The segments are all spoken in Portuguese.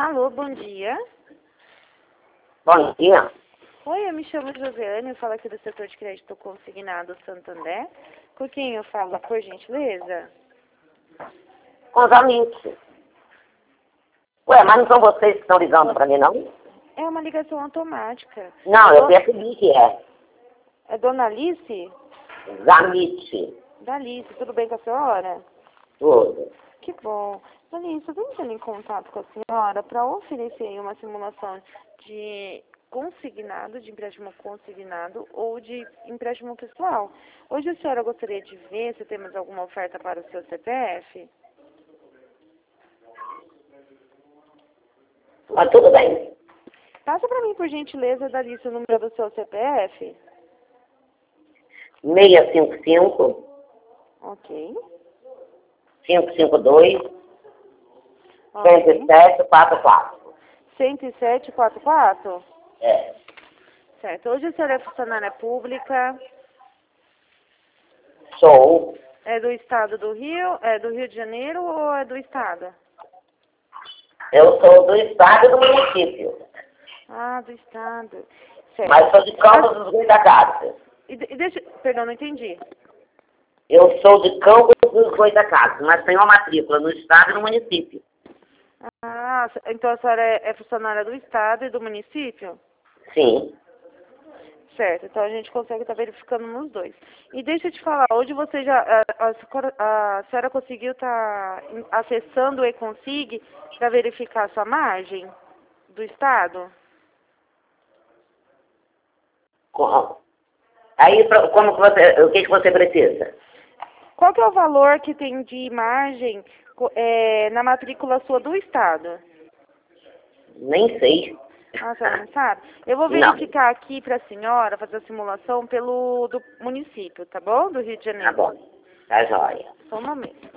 Alô, bom dia. Bom dia. Oi, eu me chamo Josiane, eu falo aqui do setor de crédito consignado Santander. Com quem eu falo, por gentileza? Com os amigos. Ué, mas não são vocês que estão ligando para mim, não? É uma ligação automática. Não, eu percebi que é. É Dona Alice? Zamite. Da Alice, tudo bem com a senhora? Tudo. Que bom. Dona Alice, eu estou entrando em contato com a senhora para oferecer aí uma simulação de consignado, de empréstimo consignado ou de empréstimo pessoal. Hoje a senhora gostaria de ver se temos alguma oferta para o seu CPF? Mas tudo bem. Passa para mim, por gentileza, Dalice, o número do seu CPF. 655 Ok. 552 Ok. 7744. 10744? É. Certo. Hoje a senhora é funcionária pública, Sou. é do estado do Rio, é do Rio de Janeiro ou é do estado? Eu sou do estado e do município. Ah, do estado. Certo. Mas sou de Campos dos Goitacazes. Perdão, não entendi. Eu sou de Campos dos Goitacazes, mas tenho uma matrícula no estado e no município. Ah, então a senhora é funcionária do estado e do município? Sim. Certo, então a gente consegue estar verificando nos dois. E deixa eu te falar, hoje você já, a senhora conseguiu estar acessando o e-consig para verificar a sua margem do estado? Aí, como que você, o que você precisa? Qual que é o valor que tem de margem na matrícula sua do estado? Nem sei. Ah, a senhora não sabe? Eu vou Não. verificar aqui para a senhora, fazer a simulação pelo do município, tá bom? Do Rio de Tá Janeiro. bom. Tá jóia. Só um momento.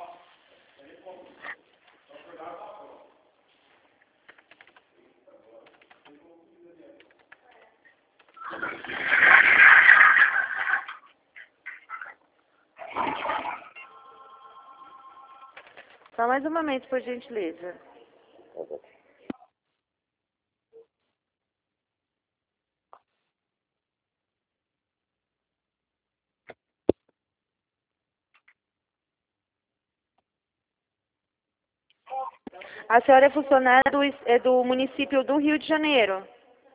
Só mais um momento, por gentileza. A senhora é funcionária do município do Rio de Janeiro?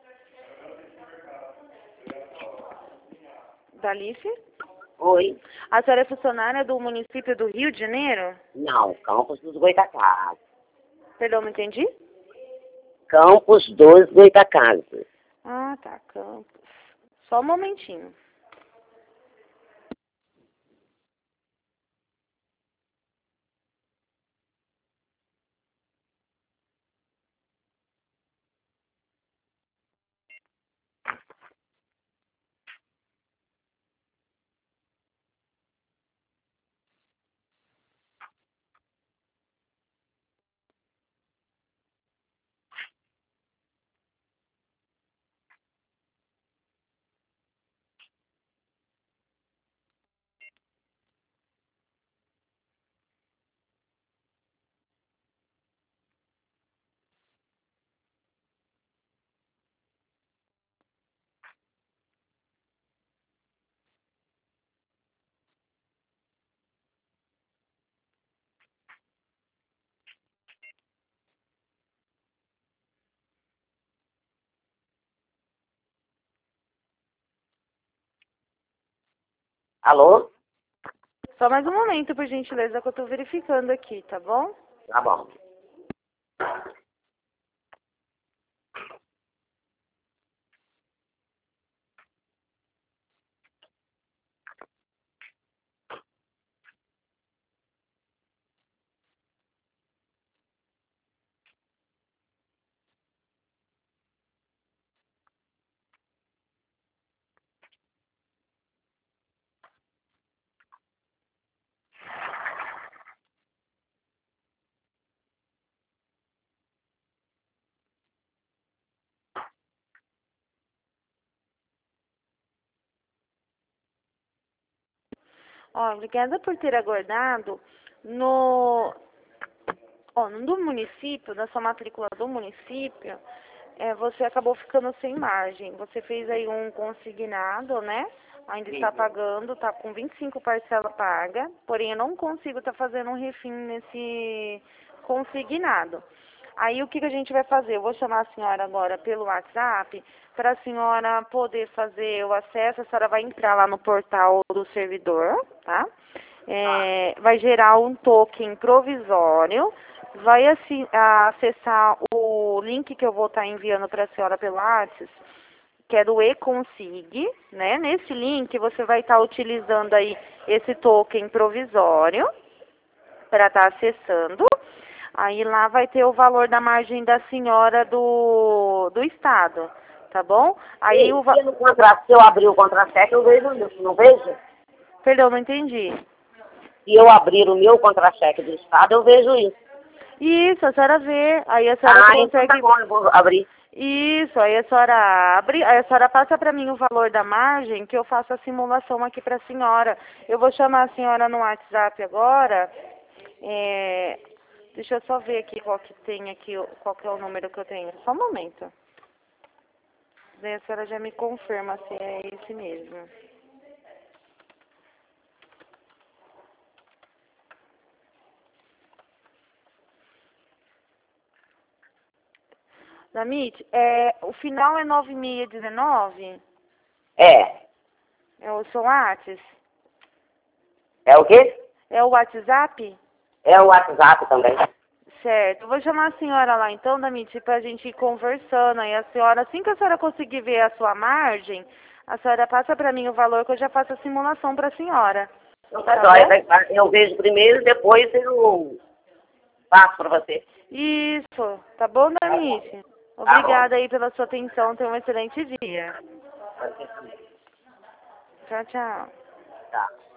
Dalice? Oi. A senhora é funcionária do município do Rio de Janeiro? Não, Campos dos Goitacazes. Perdão, não entendi? Campos dos Goitacazes. Ah, tá, Campos. Só um momentinho. Alô? Só mais um momento, por gentileza, que eu tô verificando aqui, tá bom? Tá bom. Ó, obrigada por ter aguardado. No Ó, do município, da sua matrícula do município, você acabou ficando sem margem. Você fez aí um consignado, né? Ainda está pagando, tá com 25 parcelas paga, porém eu não consigo estar fazendo um refim nesse consignado. Aí o que a gente vai fazer? Eu vou chamar a senhora agora pelo WhatsApp para a senhora poder fazer o acesso. A senhora vai entrar lá no portal do servidor, tá? Vai gerar um token provisório, vai acessar o link que eu vou estar enviando para a senhora pelo WhatsApp, que é do eConsig, né? Nesse link você vai estar utilizando aí esse token provisório para estar acessando. Aí lá vai ter o valor da margem da senhora do estado, tá bom? Aí E no contrato, se eu abrir o contra-cheque, eu vejo isso, não vejo? Perdão, não entendi. Se eu abrir o meu contra-cheque do estado, eu vejo isso. Isso, a senhora vê, aí a senhora consegue... Então tá bom, eu vou abrir. Isso, aí a senhora abre, aí a senhora passa para mim o valor da margem, que eu faço a simulação aqui para a senhora. Eu vou chamar a senhora no WhatsApp agora. Deixa eu só ver aqui qual que tem aqui, qual que é o número que eu tenho. Só um momento. Daí a senhora já me confirma se é esse mesmo. Damit, o final é 9619? É. É o seu WhatsApp? É o quê? É o WhatsApp? É o WhatsApp também. Certo. Eu vou chamar a senhora lá então, Damit, pra gente ir conversando. Aí a senhora, assim que a senhora conseguir ver a sua margem, a senhora passa pra mim o valor que eu já faço a simulação pra senhora. Tá bom? Eu vejo primeiro e depois eu passo pra você. Isso. Tá bom, Damit? Obrigada aí pela sua atenção. Tenha um excelente dia. Tchau, tchau. Tá.